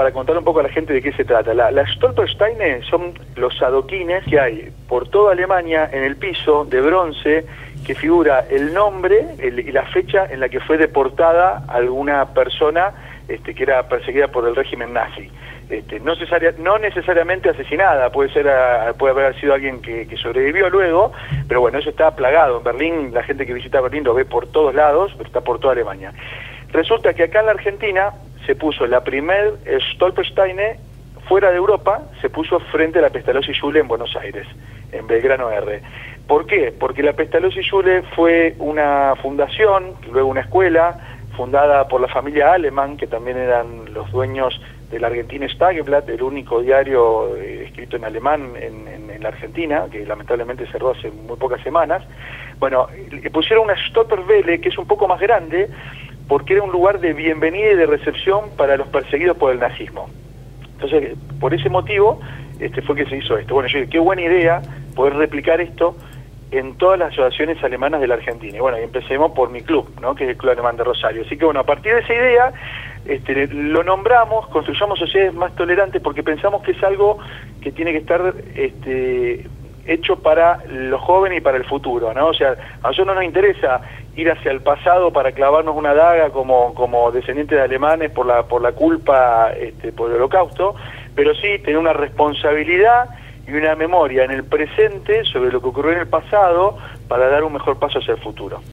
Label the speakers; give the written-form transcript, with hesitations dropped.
Speaker 1: para contar un poco a la gente de qué se trata. Las Stolpersteine son los adoquines que hay por toda Alemania en el piso de bronce que figura el nombre y la fecha en la que fue deportada alguna persona que era perseguida por el régimen nazi. No necesariamente asesinada, puede haber sido alguien que sobrevivió luego, pero bueno, eso está plagado. En Berlín, la gente que visita Berlín lo ve por todos lados, pero está por toda Alemania. Resulta que acá en la Argentina se puso la primer Stolpersteine fuera de Europa, se puso frente a la Pestalozzi Schule en Buenos Aires, en Belgrano R. ¿Por qué? Porque la Pestalozzi Schule fue una fundación, luego una escuela, fundada por la familia Alemann, que también eran los dueños del Argentines Tageblatt, el único diario escrito en alemán en la Argentina, que lamentablemente cerró hace muy pocas semanas. Bueno, le pusieron una Stolperwelle, que es un poco más grande, porque era un lugar de bienvenida y de recepción para los perseguidos por el nazismo. Entonces, por ese motivo, fue que se hizo esto. Bueno, yo dije, qué buena idea poder replicar esto en todas las asociaciones alemanas de la Argentina. Y bueno, y empecemos por mi club, ¿no?, que es el Club Alemán de Rosario. Así que bueno, a partir de esa idea, lo nombramos, construyamos sociedades más tolerantes, porque pensamos que es algo que tiene que estar hecho para los jóvenes y para el futuro, ¿no? O sea, a nosotros no nos interesa ir hacia el pasado para clavarnos una daga como descendientes de alemanes por la culpa por el Holocausto, pero sí tener una responsabilidad y una memoria en el presente sobre lo que ocurrió en el pasado para dar un mejor paso hacia el futuro.